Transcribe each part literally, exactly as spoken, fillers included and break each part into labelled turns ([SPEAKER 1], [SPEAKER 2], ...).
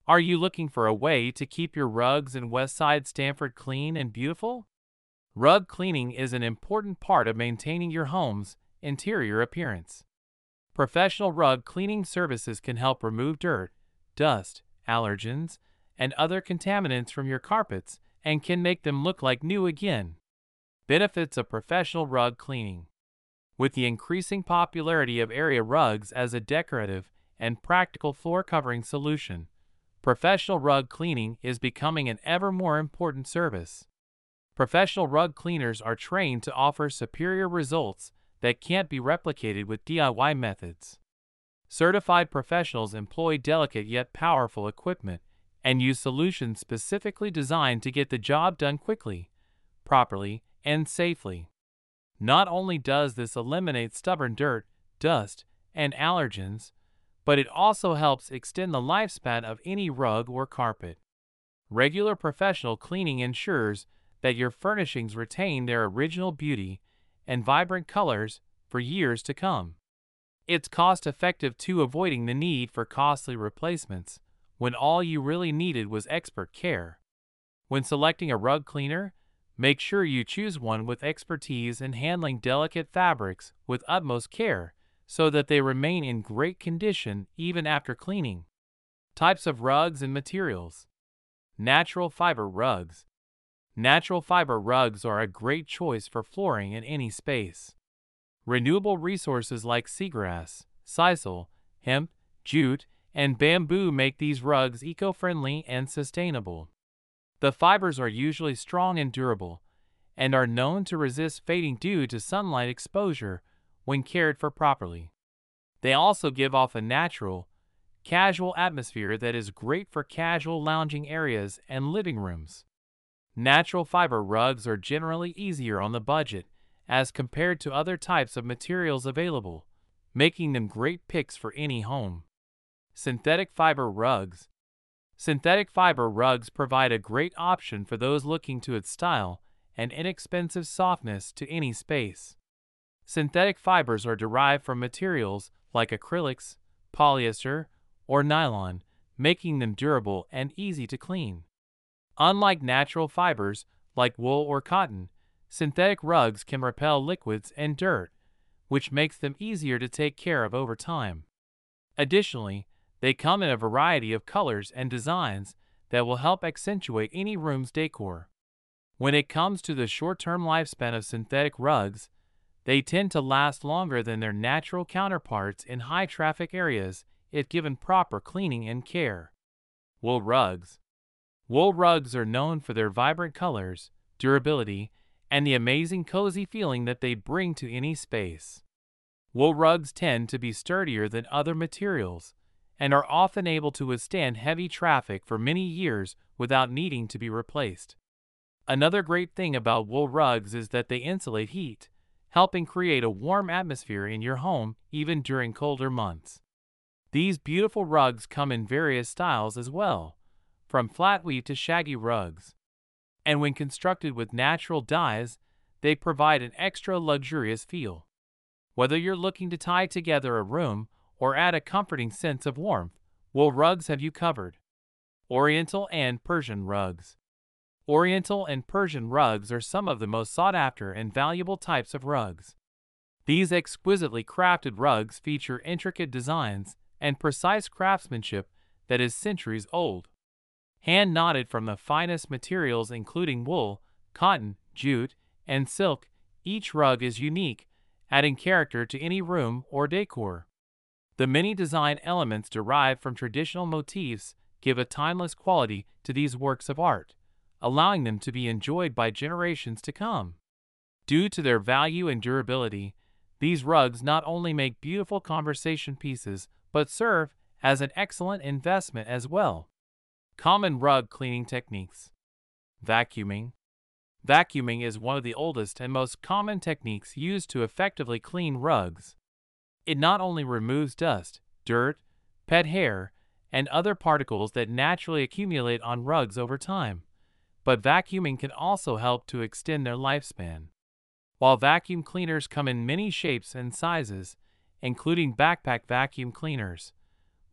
[SPEAKER 1] Are you looking for a way to keep your rugs in Westside Stamford clean and beautiful? Rug cleaning is an important part of maintaining your home's interior appearance. Professional rug cleaning services can help remove dirt, dust, allergens, and other contaminants from your carpets and can make them look like new again. Benefits of professional rug cleaning. With the increasing popularity of area rugs as a decorative and practical floor covering solution, professional rug cleaning is becoming an ever more important service. Professional rug cleaners are trained to offer superior results that can't be replicated with D I Y methods. Certified professionals employ delicate yet powerful equipment and use solutions specifically designed to get the job done quickly, properly, and safely. Not only does this eliminate stubborn dirt, dust, and allergens, but it also helps extend the lifespan of any rug or carpet. Regular professional cleaning ensures that your furnishings retain their original beauty and vibrant colors for years to come. It's cost-effective too, avoiding the need for costly replacements when all you really needed was expert care. When selecting a rug cleaner, make sure you choose one with expertise in handling delicate fabrics with utmost care so that they remain in great condition even after cleaning. Types of rugs and materials. Natural fiber rugs. Natural fiber rugs are a great choice for flooring in any space. Renewable resources like seagrass, sisal, hemp, jute, and bamboo make these rugs eco-friendly and sustainable. The fibers are usually strong and durable, and are known to resist fading due to sunlight exposure when cared for properly. They also give off a natural, casual atmosphere that is great for casual lounging areas and living rooms. Natural fiber rugs are generally easier on the budget as compared to other types of materials available, making them great picks for any home. Synthetic fiber rugs. Synthetic fiber rugs provide a great option for those looking to add style and inexpensive softness to any space. Synthetic fibers are derived from materials like acrylics, polyester, or nylon, making them durable and easy to clean. Unlike natural fibers like wool or cotton, synthetic rugs can repel liquids and dirt, which makes them easier to take care of over time. Additionally, they come in a variety of colors and designs that will help accentuate any room's decor. When it comes to the short-term lifespan of synthetic rugs, they tend to last longer than their natural counterparts in high-traffic areas if given proper cleaning and care. Wool rugs. Wool rugs are known for their vibrant colors, durability, and the amazing cozy feeling that they bring to any space. Wool rugs tend to be sturdier than other materials and are often able to withstand heavy traffic for many years without needing to be replaced. Another great thing about wool rugs is that they insulate heat, helping create a warm atmosphere in your home even during colder months. These beautiful rugs come in various styles as well, from flat weave to shaggy rugs. And when constructed with natural dyes, they provide an extra luxurious feel. Whether you're looking to tie together a room or add a comforting sense of warmth, wool rugs have you covered. Oriental and Persian rugs. Oriental and Persian rugs are some of the most sought-after and valuable types of rugs. These exquisitely crafted rugs feature intricate designs and precise craftsmanship that is centuries old. Hand-knotted from the finest materials including wool, cotton, jute, and silk, each rug is unique, adding character to any room or decor. The many design elements derived from traditional motifs give a timeless quality to these works of art, allowing them to be enjoyed by generations to come. Due to their value and durability, these rugs not only make beautiful conversation pieces but serve as an excellent investment as well. Common rug cleaning techniques. Vacuuming. Vacuuming is one of the oldest and most common techniques used to effectively clean rugs. It not only removes dust, dirt, pet hair, and other particles that naturally accumulate on rugs over time, but vacuuming can also help to extend their lifespan. While vacuum cleaners come in many shapes and sizes, including backpack vacuum cleaners,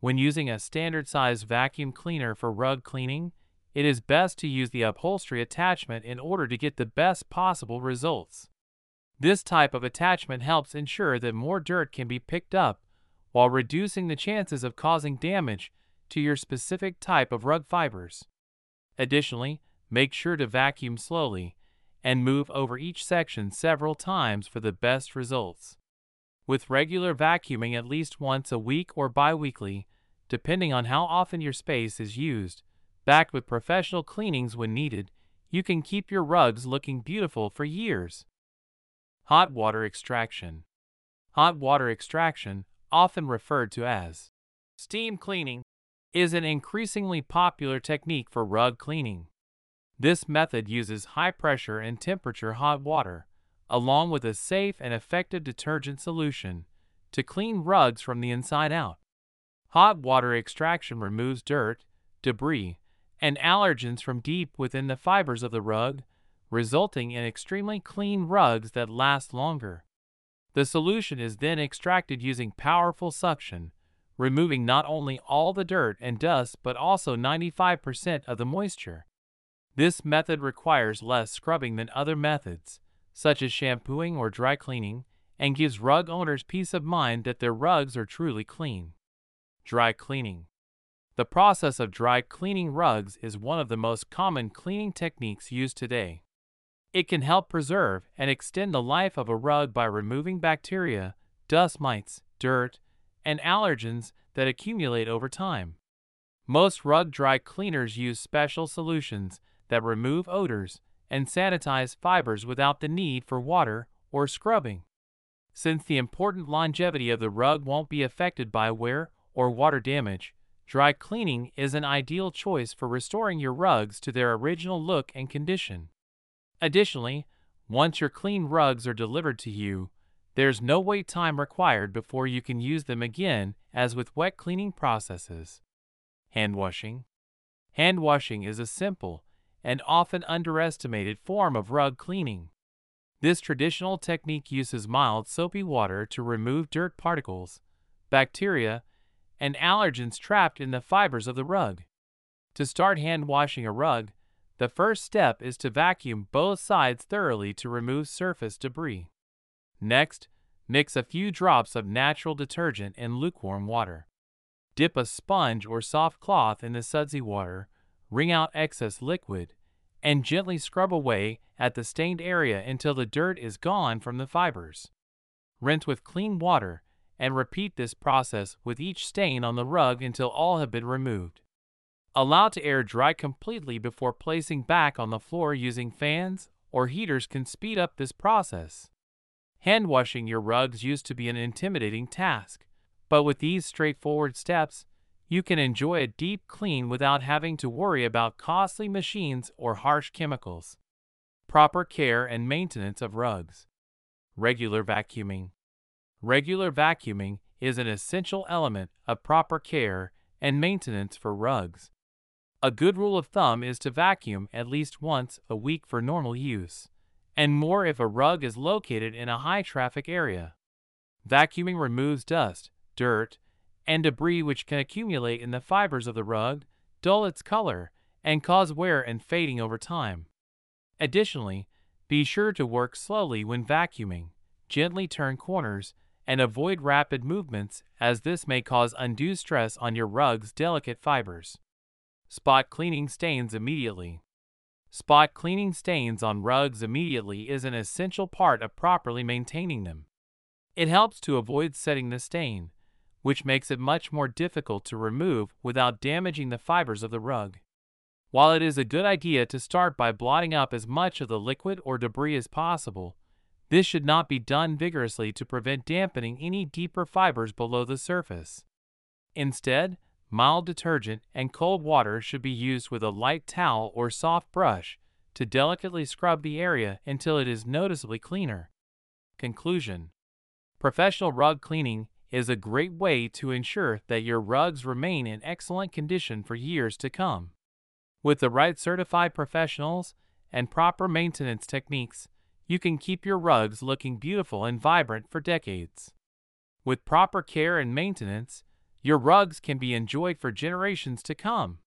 [SPEAKER 1] When using a standard-sized vacuum cleaner for rug cleaning, it is best to use the upholstery attachment in order to get the best possible results. This type of attachment helps ensure that more dirt can be picked up while reducing the chances of causing damage to your specific type of rug fibers. Additionally, make sure to vacuum slowly and move over each section several times for the best results. With regular vacuuming at least once a week or bi-weekly, depending on how often your space is used, backed with professional cleanings when needed, you can keep your rugs looking beautiful for years. Hot water extraction. Hot water extraction, often referred to as steam cleaning, is an increasingly popular technique for rug cleaning. This method uses high-pressure and temperature hot water, along with a safe and effective detergent solution, to clean rugs from the inside out. Hot water extraction removes dirt, debris, and allergens from deep within the fibers of the rug, resulting in extremely clean rugs that last longer. The solution is then extracted using powerful suction, removing not only all the dirt and dust but also ninety-five percent of the moisture. This method requires less scrubbing than other methods, such as shampooing or dry cleaning, and gives rug owners peace of mind that their rugs are truly clean. Dry cleaning. The process of dry cleaning rugs is one of the most common cleaning techniques used today. It can help preserve and extend the life of a rug by removing bacteria, dust mites, dirt, and allergens that accumulate over time. Most rug dry cleaners use special solutions that remove odors and sanitize fibers without the need for water or scrubbing. Since the important longevity of the rug won't be affected by wear or water damage, dry cleaning is an ideal choice for restoring your rugs to their original look and condition. Additionally, once your clean rugs are delivered to you, there's no wait time required before you can use them again, as with wet cleaning processes. Hand washing. Hand washing is a simple and often underestimated form of rug cleaning. This traditional technique uses mild soapy water to remove dirt particles, bacteria, and allergens trapped in the fibers of the rug. To start hand washing a rug, the first step is to vacuum both sides thoroughly to remove surface debris. Next, mix a few drops of natural detergent in lukewarm water. Dip a sponge or soft cloth in the sudsy water, wring out excess liquid, and gently scrub away at the stained area until the dirt is gone from the fibers. Rinse with clean water and repeat this process with each stain on the rug until all have been removed. Allow to air dry completely before placing back on the floor. Using fans or heaters can speed up this process. Hand washing your rugs used to be an intimidating task, but with these straightforward steps, you can enjoy a deep clean without having to worry about costly machines or harsh chemicals. Proper care and maintenance of rugs. Regular vacuuming. Regular vacuuming is an essential element of proper care and maintenance for rugs. A good rule of thumb is to vacuum at least once a week for normal use, and more if a rug is located in a high-traffic area. Vacuuming removes dust, dirt, and debris which can accumulate in the fibers of the rug, dull its color, and cause wear and fading over time. Additionally, be sure to work slowly when vacuuming, gently turn corners, and avoid rapid movements, as this may cause undue stress on your rug's delicate fibers. Spot cleaning stains immediately. Spot cleaning stains on rugs immediately is an essential part of properly maintaining them. It helps to avoid setting the stain, which makes it much more difficult to remove without damaging the fibers of the rug. While it is a good idea to start by blotting up as much of the liquid or debris as possible, this should not be done vigorously to prevent dampening any deeper fibers below the surface. Instead, mild detergent and cold water should be used with a light towel or soft brush to delicately scrub the area until it is noticeably cleaner. Conclusion: professional rug cleaning is a great way to ensure that your rugs remain in excellent condition for years to come. With the right certified professionals and proper maintenance techniques, you can keep your rugs looking beautiful and vibrant for decades. With proper care and maintenance, Your rugs can be enjoyed for generations to come.